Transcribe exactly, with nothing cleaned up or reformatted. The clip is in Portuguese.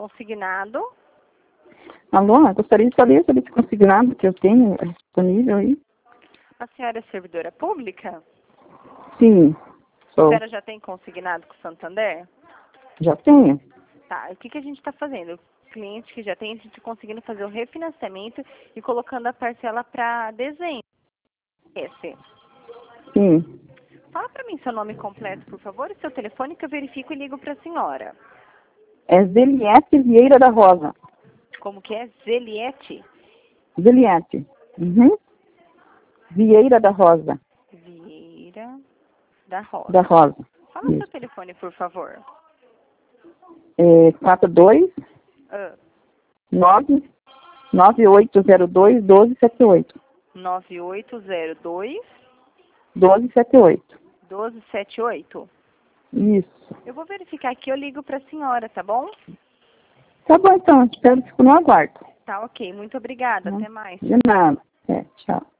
Consignado. Alô, eu gostaria de saber sobre esse consignado que eu tenho disponível aí. A senhora é servidora pública? Sim, A sou. senhora já tem consignado com o Santander? Já tenho. Tá, o que, que a gente está fazendo? O cliente que já tem, a gente está conseguindo fazer o refinanciamento e colocando a parcela para dezembro. Esse. Sim. Fala para mim seu nome completo, por favor, e seu telefone que eu verifico e ligo para a senhora. É Zeliette Vieira da Rosa. Como que é? Zeliette? Zeliette. Uhum. Vieira da Rosa. Vieira da Rosa. Da Rosa. Fala Isso. seu telefone, por favor. É quatro dois Ah, nove nove oito zero dois doze setenta e oito. nove oito zero dois, doze setenta e oito. doze setenta e oito. Isso. Eu vou verificar aqui, eu ligo para a senhora, tá bom? Tá bom, então. Espero que fico no aguardo. Tá ok, muito obrigada. Não, Até mais. de nada. É, tchau.